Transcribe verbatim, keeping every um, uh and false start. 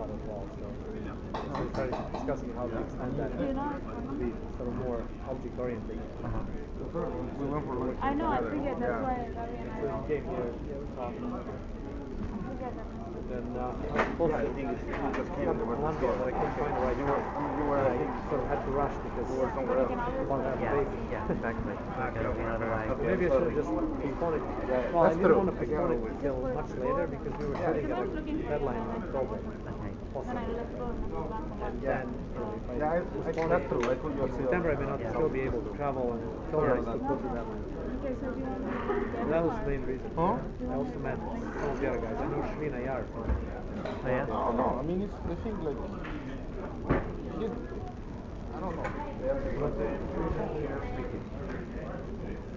that as well. So, so we started discussing how to extend that to be sort of more object oriented. Uh-huh. We went for lunch I know, I together. figured that's Yeah. why Ravi and I So he went. came here, yeah, we talked. I figured that must And be. then uh, I was supposed Yeah, to I think it's, it just came come and to there was a Colombia, storm. but I couldn't find the right You were, time. I mean, you were, And I I think, sort of had to rush because you were Yeah, but somewhere we else. can always about to have a Yeah, baby. yeah, exactly. Ah, Because crap, you know the man. way. So Okay, I'm maybe I should sorry. have just postponed it. Yeah, Well, I that's didn't true. want to I get postpone it it with. till much later because we were Yeah. shooting Because at I a was looking for you deadline and in then I October, wasn't. Okay. Then I possibly. let's go and then we went for And lunch. then, you know, if I Yeah, I, I, postpone it that's true. to I told you as well. September, I may not Yeah. still be able to travel, and in October Yeah. I still close the deadline. Okay, so do you want me to go and get So him that was or? the main reason. Huh? I also met some of the other guys. I know Shreen Ayar from Oh yeah. Colombia. I don't know. I mean, it's, I think like, he's, I don't know. They have to You went to Mickey.